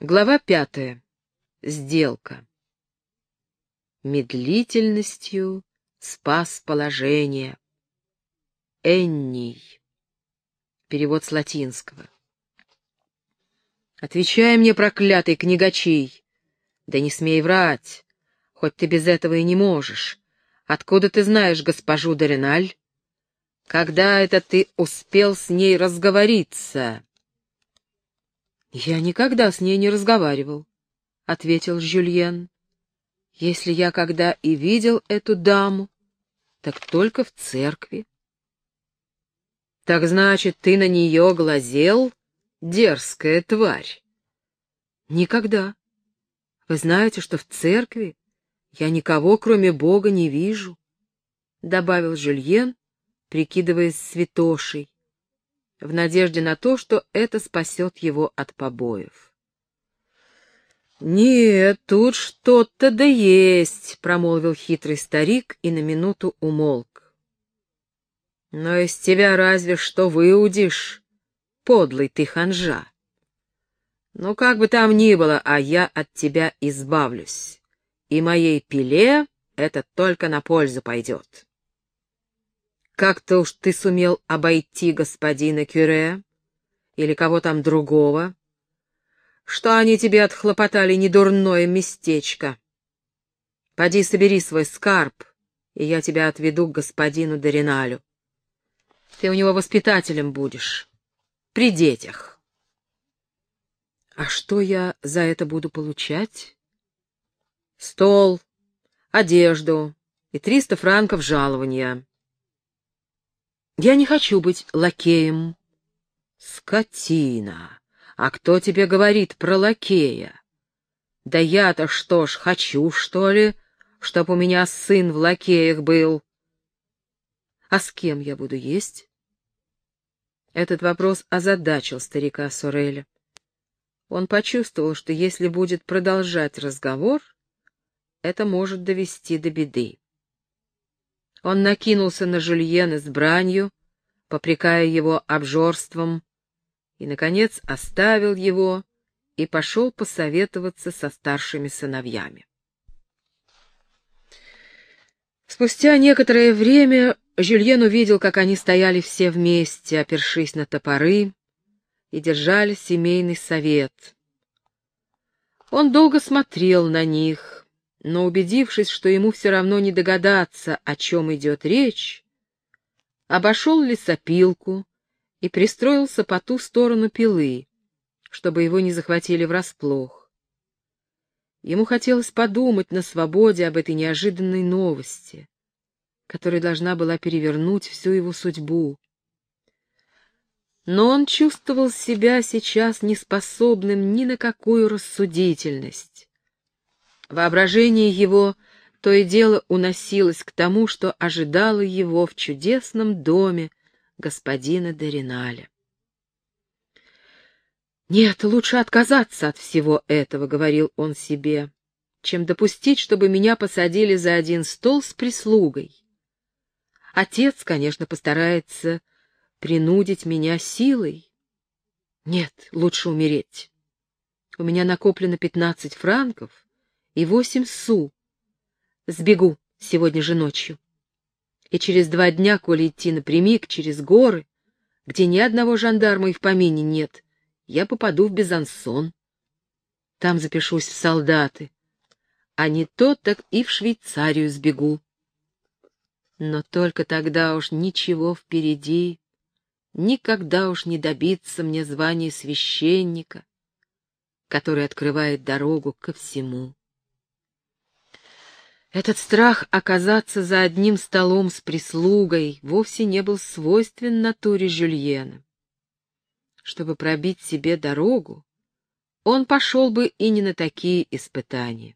Глава 5. Сделка. Медлительностью спас положение. Энний. Перевод с латинского. Отвечай мне, проклятый книгачей. Да не смей врать, хоть ты без этого и не можешь. Откуда ты знаешь госпожу де Реналь? Когда это ты успел с ней разговориться? Я никогда с ней не разговаривал, — ответил Жюльен. Если я когда и видел эту даму, так только в церкви. Так значит, ты на нее глазел, дерзкая тварь? Никогда. Вы знаете, что в церкви я никого, кроме Бога, не вижу, — добавил Жюльен, прикидываясь святошей, в надежде на то, что это спасет его от побоев. «Нет, тут что-то да есть», — промолвил хитрый старик и на минуту умолк. «Но из тебя разве что выудишь, подлый ты ханжа. Ну, как бы там ни было, а я от тебя избавлюсь, и моей пиле это только на пользу пойдет. Как-то уж ты сумел обойти господина Кюре или кого там другого, что они тебе отхлопотали недурное местечко. Поди собери свой скарб, и я тебя отведу к господину де Реналю. Ты у него воспитателем будешь, при детях». «А что я за это буду получать?» «Стол, одежду и 300 франков жалования». «Я не хочу быть лакеем». «Скотина! А кто тебе говорит про лакея? Да я-то что ж, хочу, что ли, чтоб у меня сын в лакеях был?» «А с кем я буду есть?» Этот вопрос озадачил старика Сореля. Он почувствовал, что если будет продолжать разговор, это может довести до беды. Он накинулся на Жюльена с бранью, попрекая его обжорством, и, наконец, оставил его и пошел посоветоваться со старшими сыновьями. Спустя некоторое время Жюльен увидел, как они стояли все вместе, опершись на топоры, и держали семейный совет. Он долго смотрел на них, но, убедившись, что ему все равно не догадаться, о чем идет речь, обошел лесопилку и пристроился по ту сторону пилы, чтобы его не захватили врасплох. Ему хотелось подумать на свободе об этой неожиданной новости, которая должна была перевернуть всю его судьбу. Но он чувствовал себя сейчас неспособным ни на какую рассудительность. Воображение его то и дело уносилось к тому, что ожидало его в чудесном доме господина де Реналя. «Нет, лучше отказаться от всего этого», — говорил он себе, «чем допустить, чтобы меня посадили за один стол с прислугой. Отец, конечно, постарается принудить меня силой. Нет, лучше умереть. У меня накоплено 15 франков и 8 су. Сбегу сегодня же ночью. И через 2 дня, коли идти напрямик через горы, где ни одного жандарма и в помине нет, я попаду в Безансон. Там запишусь в солдаты, а не то так и в Швейцарию сбегу. Но только тогда уж ничего впереди, никогда уж не добиться мне звания священника, который открывает дорогу ко всему. Этот страх оказаться за одним столом с прислугой вовсе не был свойствен натуре Жюльена. Чтобы пробить себе дорогу, он пошел бы и не на такие испытания.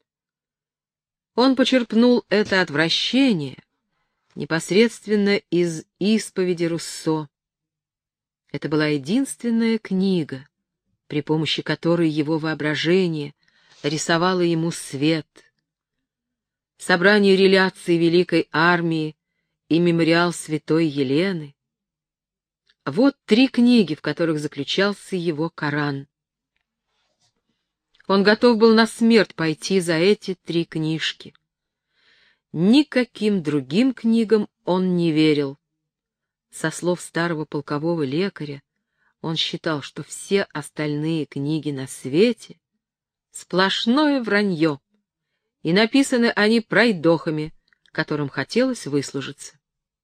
Он почерпнул это отвращение непосредственно из исповеди Руссо. Это была единственная книга, при помощи которой его воображение рисовало ему свет. Собрание реляций Великой Армии и мемориал Святой Елены. Вот 3 книги, в которых заключался его Коран. Он готов был на смерть пойти за эти 3 книжки. Никаким другим книгам он не верил. Со слов старого полкового лекаря, он считал, что все остальные книги на свете — сплошное вранье, и написаны они пройдохами, которым хотелось выслужиться.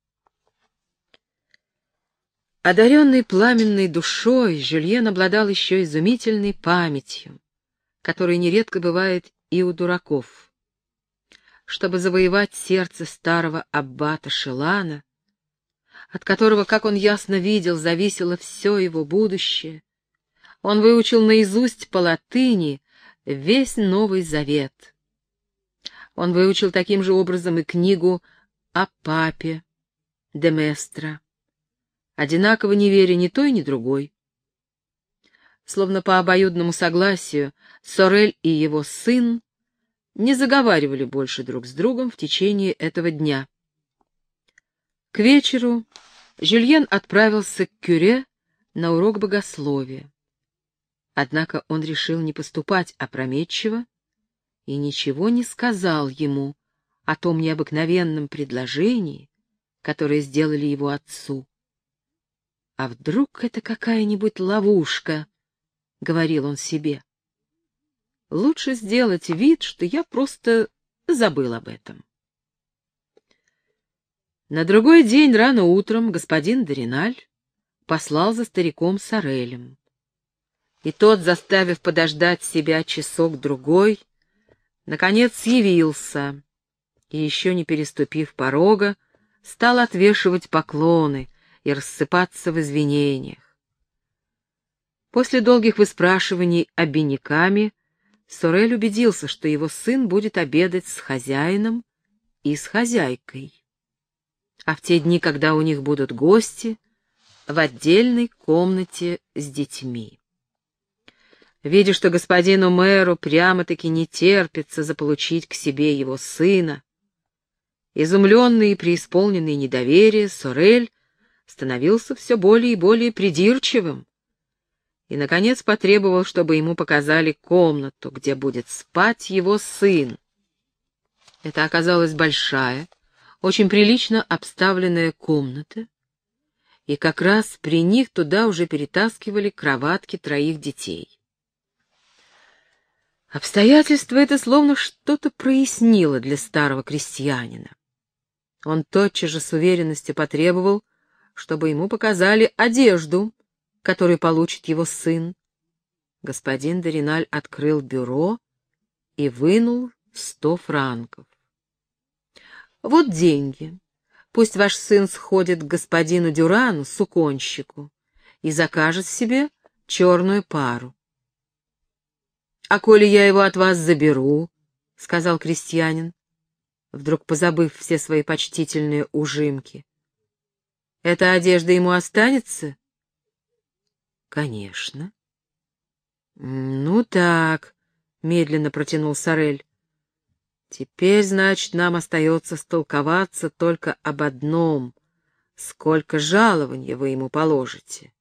Одаренный пламенной душой, Жюльен обладал еще изумительной памятью, которая нередко бывает и у дураков. Чтобы завоевать сердце старого аббата Шелана, от которого, как он ясно видел, зависело все его будущее, он выучил наизусть по латыни весь Новый Завет. Он выучил таким же образом и книгу о папе де Местра, одинаково не веря ни той, ни другой. Словно по обоюдному согласию, Сорель и его сын не заговаривали больше друг с другом в течение этого дня. К вечеру Жюльен отправился к кюре на урок богословия. Однако он решил не поступать опрометчиво и ничего не сказал ему о том необыкновенном предложении, которое сделали его отцу. «А вдруг это какая-нибудь ловушка?» — говорил он себе. «Лучше сделать вид, что я просто забыл об этом». На другой день рано утром господин де Реналь послал за стариком Сорелем. И тот, заставив подождать себя часок-другой, наконец явился и, еще не переступив порога, стал отвешивать поклоны и рассыпаться в извинениях. После долгих выспрашиваний обиняками Сорель убедился, что его сын будет обедать с хозяином и с хозяйкой, а в те дни, когда у них будут гости, в отдельной комнате с детьми. Видя, что господину мэру прямо-таки не терпится заполучить к себе его сына, изумленный и преисполненный недоверия, Сорель становился все более и более придирчивым и, наконец, потребовал, чтобы ему показали комнату, где будет спать его сын. Это оказалась большая, очень прилично обставленная комната, и как раз при них туда уже перетаскивали кроватки 3 детей. Обстоятельство это словно что-то прояснило для старого крестьянина. Он тотчас же с уверенностью потребовал, чтобы ему показали одежду, которую получит его сын. Господин де Реналь открыл бюро и вынул 100 франков. «Вот деньги. Пусть ваш сын сходит к господину Дюрану, суконщику, и закажет себе черную пару». «А коли я его от вас заберу?» — сказал крестьянин, вдруг позабыв все свои почтительные ужимки. «Эта одежда ему останется?» «Конечно». «Ну так», — медленно протянул Сорель. «Теперь, значит, нам остается столковаться только об одном. Сколько жалованья вы ему положите?»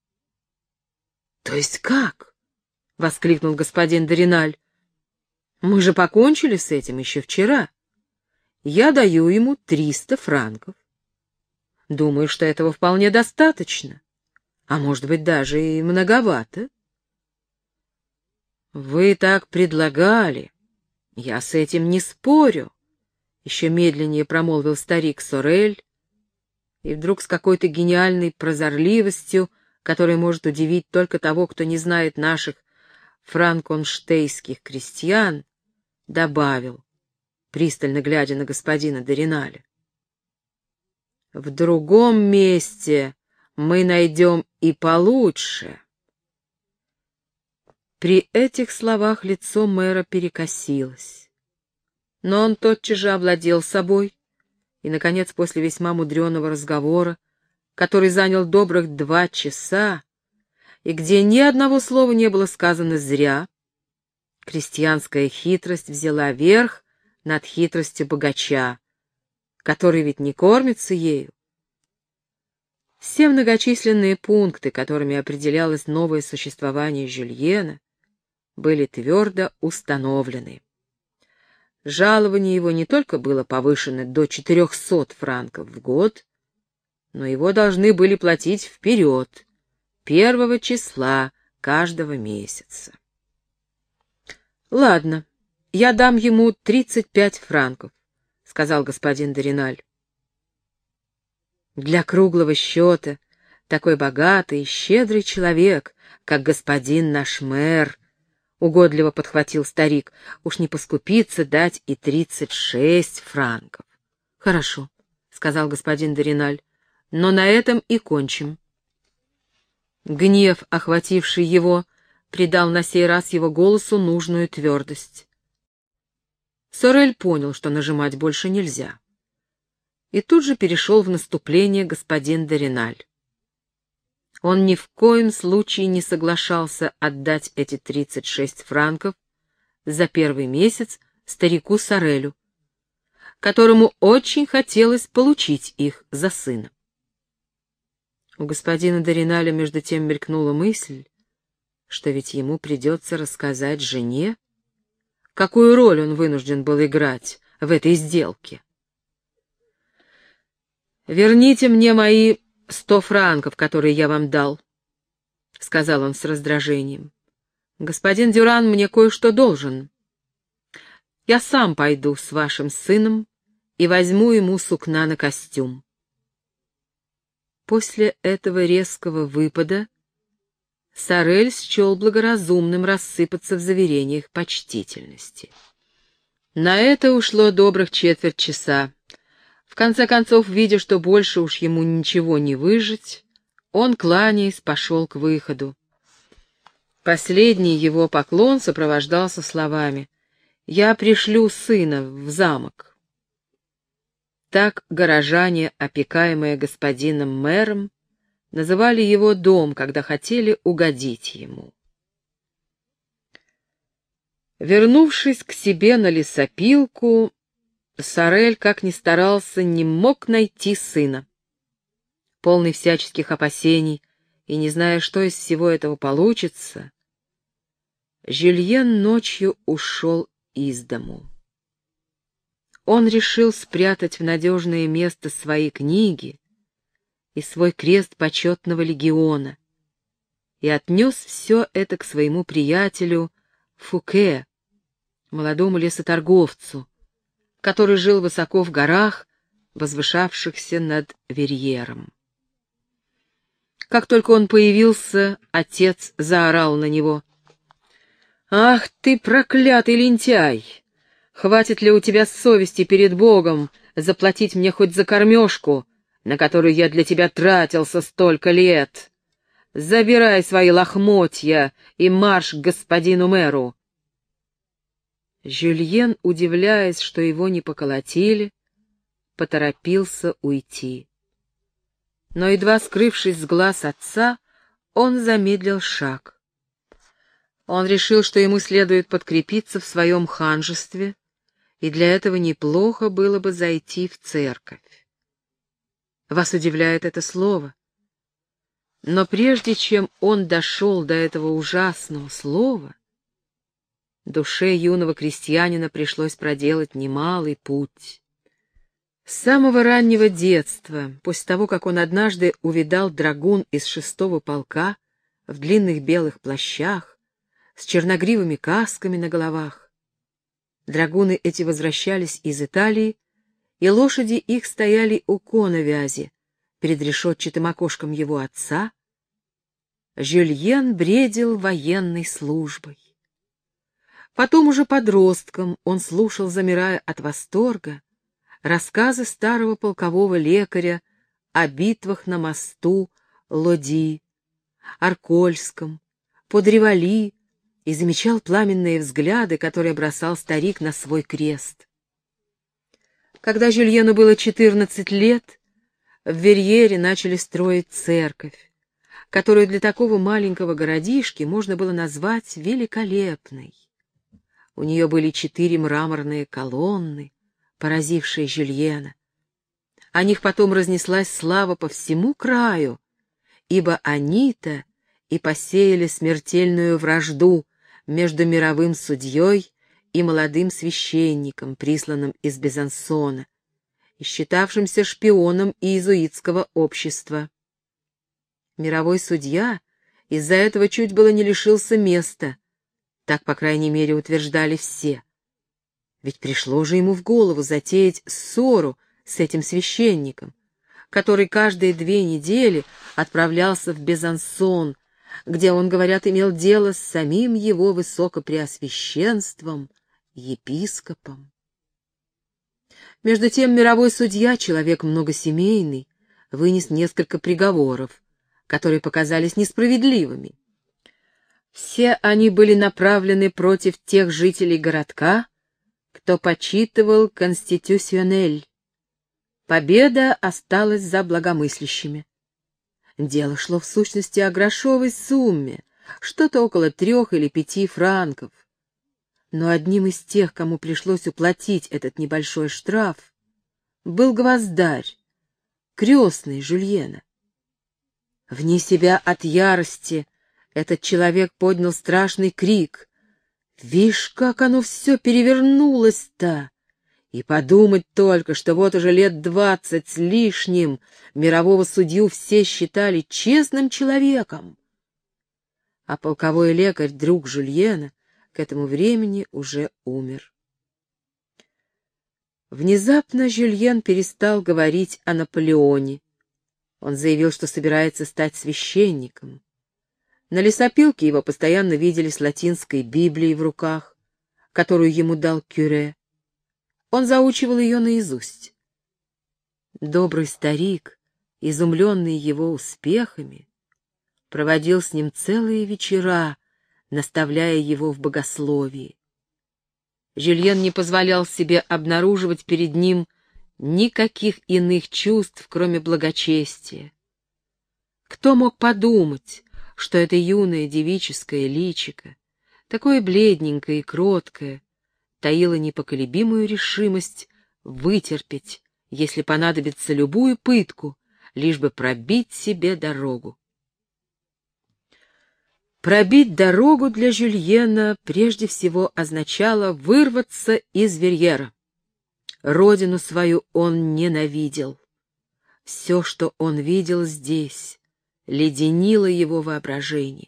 «То есть как?» — воскликнул господин де Реналь. «Мы же покончили с этим еще вчера. Я даю ему 300 франков. Думаю, что этого вполне достаточно, а может быть, даже и многовато». «Вы так предлагали. Я с этим не спорю», — еще медленнее промолвил старик Сорель, и вдруг с какой-то гениальной прозорливостью, которая может удивить только того, кто не знает наших франконштейнских крестьян, добавил, пристально глядя на господина де Реналя: «В другом месте мы найдем и получше». При этих словах лицо мэра перекосилось. Но он тотчас же овладел собой, и, наконец, после весьма мудреного разговора, который занял добрых 2 часа, и где ни одного слова не было сказано зря, крестьянская хитрость взяла верх над хитростью богача, который ведь не кормится ею. Все многочисленные пункты, которыми определялось новое существование Жюльена, были твердо установлены. Жалование его не только было повышено до 400 франков в год, но его должны были платить вперед, 1 числа каждого месяца. «Ладно, я дам ему 35 франков», — сказал господин де Реналь. «Для круглого счета такой богатый и щедрый человек, как господин наш мэр», — угодливо подхватил старик, — «уж не поскупится дать и 36 франков». «Хорошо», — сказал господин де Реналь, — «но на этом и кончим». Гнев, охвативший его, придал на сей раз его голосу нужную твердость. Сорель понял, что нажимать больше нельзя, и тут же перешел в наступление господин де Реналь. Он ни в коем случае не соглашался отдать эти 36 франков за первый месяц старику Сорелю, которому очень хотелось получить их за сына. У господина де Реналя между тем мелькнула мысль, что ведь ему придется рассказать жене, какую роль он вынужден был играть в этой сделке. «Верните мне мои 100 франков, которые я вам дал», — сказал он с раздражением. «Господин Дюран мне кое-что должен. Я сам пойду с вашим сыном и возьму ему сукна на костюм». После этого резкого выпада Сорель счел благоразумным рассыпаться в заверениях почтительности. На это ушло добрых четверть часа. В конце концов, видя, что больше уж ему ничего не выжить, он, кланяясь, пошел к выходу. Последний его поклон сопровождался словами: «Я пришлю сына в замок». Так горожане, опекаемые господином мэром, называли его дом, когда хотели угодить ему. Вернувшись к себе на лесопилку, Сорель, как ни старался, не мог найти сына. Полный всяческих опасений и не зная, что из всего этого получится, Жюльен ночью ушел из дому. Он решил спрятать в надежное место свои книги и свой крест почетного легиона и отнес все это к своему приятелю Фуке, молодому лесоторговцу, который жил высоко в горах, возвышавшихся над Верьером. Как только он появился, отец заорал на него: «Ах ты, проклятый лентяй! Хватит ли у тебя совести перед Богом заплатить мне хоть за кормежку, на которую я для тебя тратился столько лет? Забирай свои лохмотья и марш к господину мэру!» Жюльен, удивляясь, что его не поколотили, поторопился уйти. Но, едва скрывшись с глаз отца, он замедлил шаг. Он решил, что ему следует подкрепиться в своем ханжестве, и для этого неплохо было бы зайти в церковь. Вас удивляет это слово? Но прежде чем он дошел до этого ужасного слова, душе юного крестьянина пришлось проделать немалый путь. С самого раннего детства, после того, как он однажды увидал драгун из 6-го полка в длинных белых плащах, с черногривыми касками на головах, драгуны эти возвращались из Италии, и лошади их стояли у коновязи перед решетчатым окошком его отца, Жюльен бредил военной службой. Потом уже подростком он слушал, замирая от восторга, рассказы старого полкового лекаря о битвах на мосту Лоди, Аркольском, под Ревали, и замечал пламенные взгляды, которые бросал старик на свой крест. Когда Жюльену было 14 лет, в Верьере начали строить церковь, которую для такого маленького городишки можно было назвать великолепной. У нее были 4 мраморные колонны, поразившие Жюльена. О них потом разнеслась слава по всему краю, ибо они-то и посеяли смертельную вражду между мировым судьей и молодым священником, присланным из Безансона, и считавшимся шпионом иезуитского общества. Мировой судья из-за этого чуть было не лишился места, так, по крайней мере, утверждали все. Ведь пришло же ему в голову затеять ссору с этим священником, который каждые 2 недели отправлялся в Безансон, где он, говорят, имел дело с самим его высокопреосвященством, епископом. Между тем мировой судья, человек многосемейный, вынес несколько приговоров, которые показались несправедливыми. Все они были направлены против тех жителей городка, кто почитывал конститюсионель. Победа осталась за благомыслящими. Дело шло в сущности о грошовой сумме, что-то около 3 или 5 франков. Но одним из тех, кому пришлось уплатить этот небольшой штраф, был гвоздарь, крестный Жюльена. Вне себя от ярости этот человек поднял страшный крик. «Вишь, как оно все перевернулось-то! И подумать только, что вот уже лет 20 с лишним мирового судью все считали честным человеком!» А полковой лекарь, друг Жюльена, к этому времени уже умер. Внезапно Жюльен перестал говорить о Наполеоне. Он заявил, что собирается стать священником. На лесопилке его постоянно видели с латинской Библией в руках, которую ему дал кюре. Он заучивал ее наизусть. Добрый старик, изумленный его успехами, проводил с ним целые вечера, наставляя его в богословии. Жюльен не позволял себе обнаруживать перед ним никаких иных чувств, кроме благочестия. Кто мог подумать, что это юное девическое личико, такое бледненькое и кроткое, таило непоколебимую решимость вытерпеть, если понадобится, любую пытку, лишь бы пробить себе дорогу. Пробить дорогу для Жюльена прежде всего означало вырваться из Верьера. Родину свою он ненавидел. Все, что он видел здесь, леденило его воображение.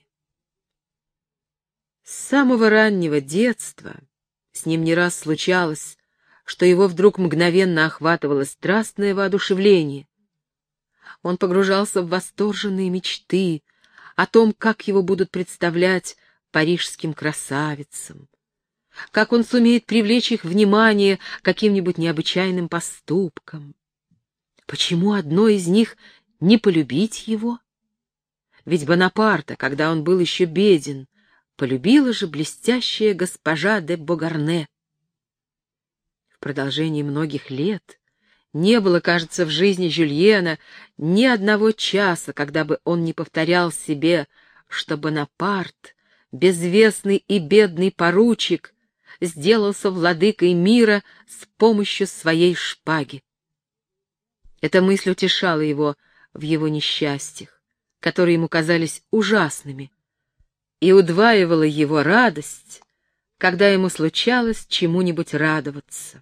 С самого раннего детства с ним не раз случалось, что его вдруг мгновенно охватывало страстное воодушевление. Он погружался в восторженные мечты о том, как его будут представлять парижским красавицам, как он сумеет привлечь их внимание каким-нибудь необычайным поступком. Почему одной из них не полюбить его? Ведь Бонапарта, когда он был еще беден, полюбила же блестящая госпожа де Богарне. В продолжении многих лет не было, кажется, в жизни Жюльена ни одного часа, когда бы он не повторял себе, что Бонапарт, безвестный и бедный поручик, сделался владыкой мира с помощью своей шпаги. Эта мысль утешала его в его несчастьях, которые ему казались ужасными, и удваивала его радость, когда ему случалось чему-нибудь радоваться.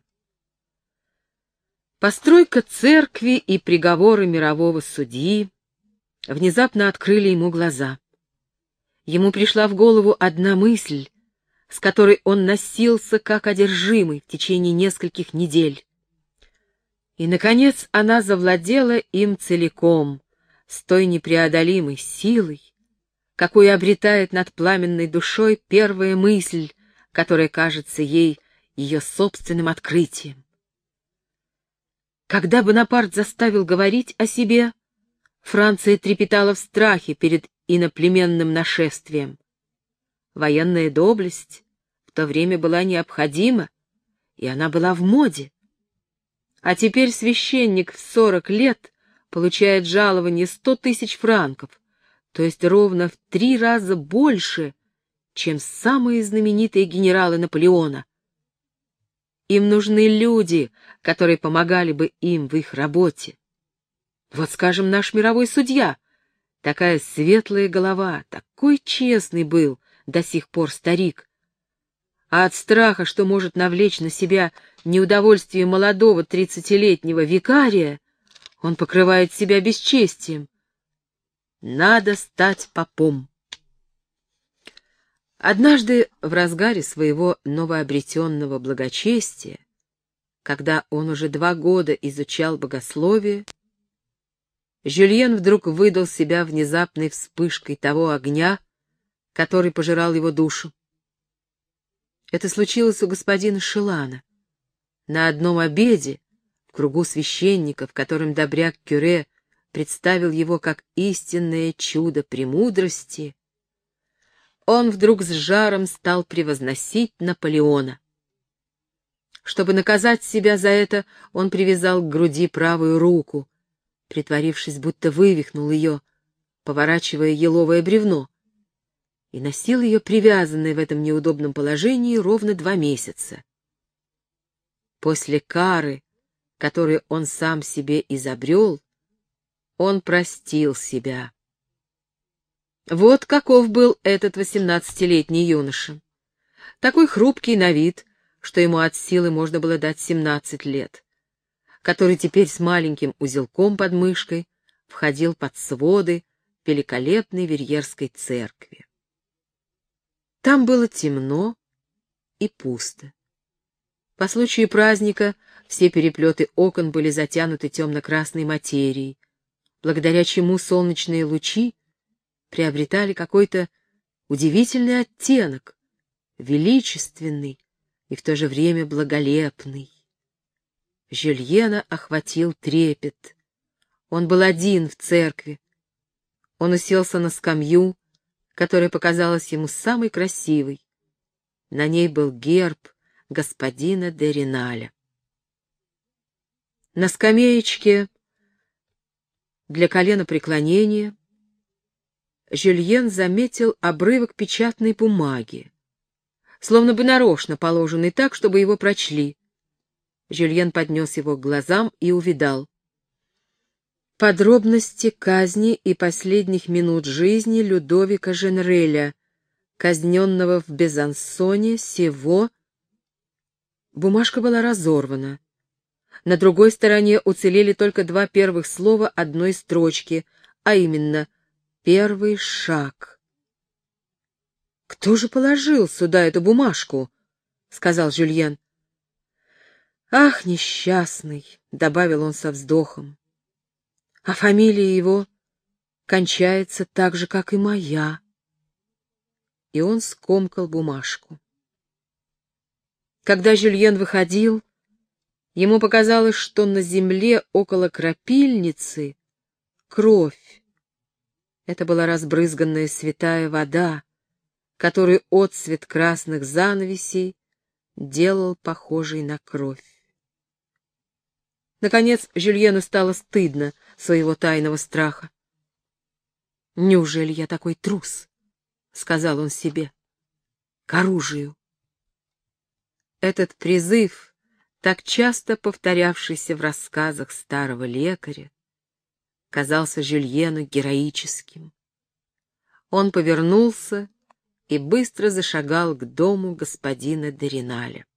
Постройка церкви и приговоры мирового судьи внезапно открыли ему глаза. Ему пришла в голову одна мысль, с которой он носился как одержимый в течение нескольких недель. И, наконец, она завладела им целиком, с той непреодолимой силой, какую обретает над пламенной душой первая мысль, которая кажется ей ее собственным открытием. Когда Бонапарт заставил говорить о себе, Франция трепетала в страхе перед иноплеменным нашествием. Военная доблесть в то время была необходима, и она была в моде. А теперь священник в 40 лет получает жалование 100 000 франков, то есть ровно в 3 раза больше, чем самые знаменитые генералы Наполеона. Им нужны люди, которые помогали бы им в их работе. Вот, скажем, наш мировой судья. Такая светлая голова, такой честный был до сих пор старик, а от страха, что может навлечь на себя неудовольствие молодого 30-летнего викария, он покрывает себя бесчестием. Надо стать попом. Однажды в разгаре своего новообретенного благочестия, когда он уже 2 года изучал богословие, Жюльен вдруг выдал себя внезапной вспышкой того огня, который пожирал его душу. Это случилось у господина Шелана. На одном обеде, в кругу священников, которым добряк-кюре представил его как истинное чудо премудрости, он вдруг с жаром стал превозносить Наполеона. Чтобы наказать себя за это, он привязал к груди правую руку, притворившись, будто вывихнул ее, поворачивая еловое бревно, и носил ее привязанной в этом неудобном положении ровно 2 месяца. После кары, которую он сам себе изобрел, он простил себя. Вот каков был этот 18-летний юноша. Такой хрупкий на вид, что ему от силы можно было дать 17 лет, который теперь с маленьким узелком под мышкой входил под своды великолепной Верьерской церкви. Там было темно и пусто. По случаю праздника все переплеты окон были затянуты темно-красной материей, благодаря чему солнечные лучи приобретали какой-то удивительный оттенок, величественный и в то же время благолепный. Жюльена охватил трепет. Он был один в церкви. Он уселся на скамью, которая показалась ему самой красивой. На ней был герб господина де Реналя. На скамеечке для коленопреклонения Жюльен заметил обрывок печатной бумаги, словно бы нарочно положенный так, чтобы его прочли. Жюльен поднес его к глазам и увидал: подробности казни и последних минут жизни Людовика Женреля, казненного в Безансоне сего. Бумажка была разорвана. На другой стороне уцелели только 2 первых слова одной строчки, а именно «первый шаг». «Кто же положил сюда эту бумажку?» — сказал Жюльен. «Ах, несчастный!» — добавил он со вздохом. «А фамилия его кончается так же, как и моя». И он скомкал бумажку. Когда Жюльен выходил, ему показалось, что на земле около крапильницы кровь. Это была разбрызганная святая вода, которую отцвет красных занавесей делал похожей на кровь. Наконец Жюльену стало стыдно своего тайного страха. «Неужели я такой трус?» — сказал он себе. «К оружию». Этот призыв, так часто повторявшийся в рассказах старого лекаря, казался Жюльену героическим. Он повернулся и быстро зашагал к дому господина де Реналя.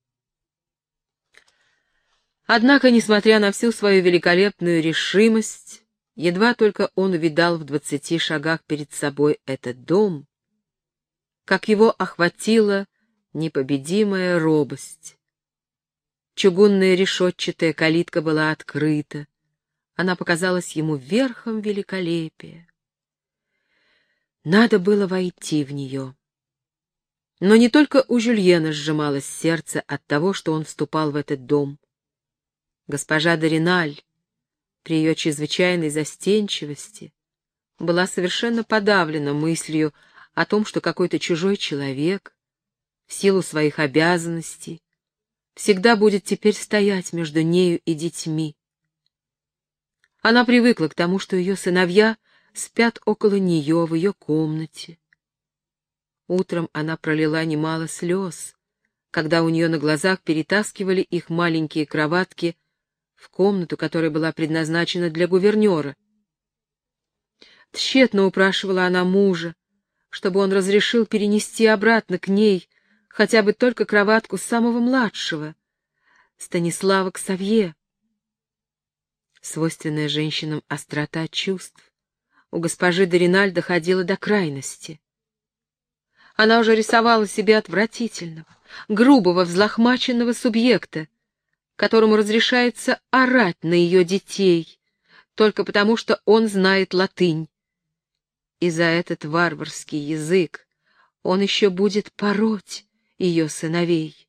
Однако, несмотря на всю свою великолепную решимость, едва только он увидал в 20 шагах перед собой этот дом, как его охватила непобедимая робость. Чугунная решетчатая калитка была открыта. Она показалась ему верхом великолепия. Надо было войти в нее. Но не только у Жюльена сжималось сердце от того, что он вступал в этот дом. Госпожа де Реналь, при ее чрезвычайной застенчивости, была совершенно подавлена мыслью о том, что какой-то чужой человек, в силу своих обязанностей, всегда будет теперь стоять между нею и детьми. Она привыкла к тому, что ее сыновья спят около нее в ее комнате. Утром она пролила немало слез, когда у нее на глазах перетаскивали их маленькие кроватки в комнату, которая была предназначена для гувернера. Тщетно упрашивала она мужа, чтобы он разрешил перенести обратно к ней хотя бы только кроватку самого младшего, Станислава Ксавье. Свойственная женщинам острота чувств у госпожи де Риналь доходила до крайности. Она уже рисовала себе отвратительного, грубого, взлохмаченного субъекта, которому разрешается орать на ее детей, только потому, что он знает латынь. И за этот варварский язык он еще будет пороть ее сыновей.